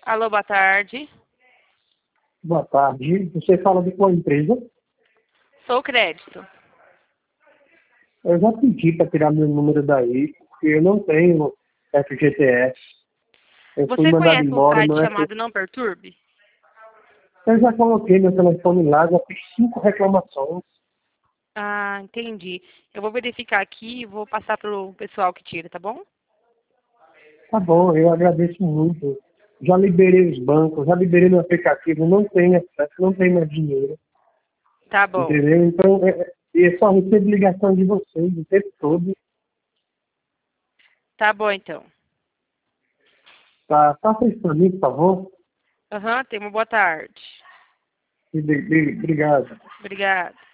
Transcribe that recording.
Alô, boa tarde. Boa tarde. Você fala de qual empresa? Sou crédito. Eu já pedi para tirar meu número daí, porque eu não tenho FGTS. Eu fui Você mandado conhece um embora, site não é? chamado Não Perturbe? Eu já coloquei meu telefone lá, já fiz 5 reclamações. Ah, entendi. Eu vou verificar aqui e vou passar pro pessoal que tira, tá bom? Tá bom, eu agradeço muito. Já liberei os bancos, já liberei no aplicativo, não tenho acesso, não tenho mais dinheiro. Tá bom. Entendeu? Então, eu só recebo ligação de vocês o tempo todo. Tá bom, então. Tá? Faça isso para mim, por favor. Aham, tenha uma boa tarde. Obrigado. Obrigada.